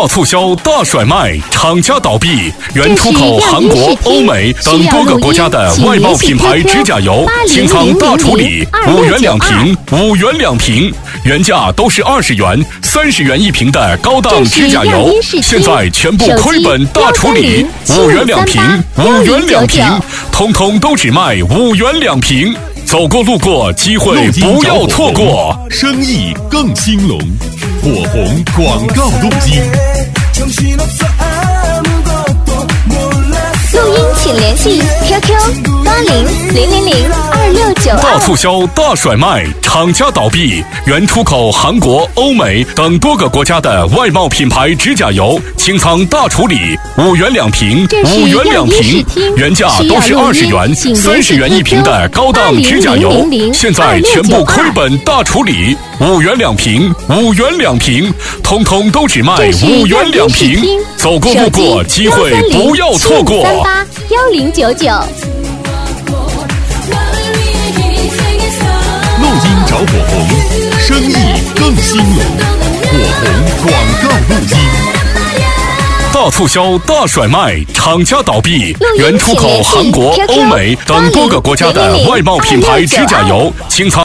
大促销、大甩卖，厂家倒闭，原出口韩国、欧美等多个国家的外贸品牌指甲油清仓大处理，5元2瓶，5元2瓶，原价都是20元、30元1瓶的高档指甲油，现在全部亏本大处理，5元2瓶，5元2瓶，通通都只卖5元2瓶。走过路过，机会不要错过， 生意更兴隆，火红广告路径。 录音请联系 QQ80000269。 大促销、大甩卖，厂家倒闭，原出口韩国、欧美等多个国家的外贸品牌指甲油清仓大处理，5元2瓶，5元2瓶，原价都是20元、30元1瓶的高档指甲油，现在全部亏本大处理，5元2瓶，5元2瓶，通通都只卖5元2瓶。走过路过，机会不要错过。 1099。 录音找火红，生意更兴隆，火红广告路径。 大促销、大甩卖，厂家倒闭，原出口韩国、欧美等多个国家的外贸品牌指甲油清仓。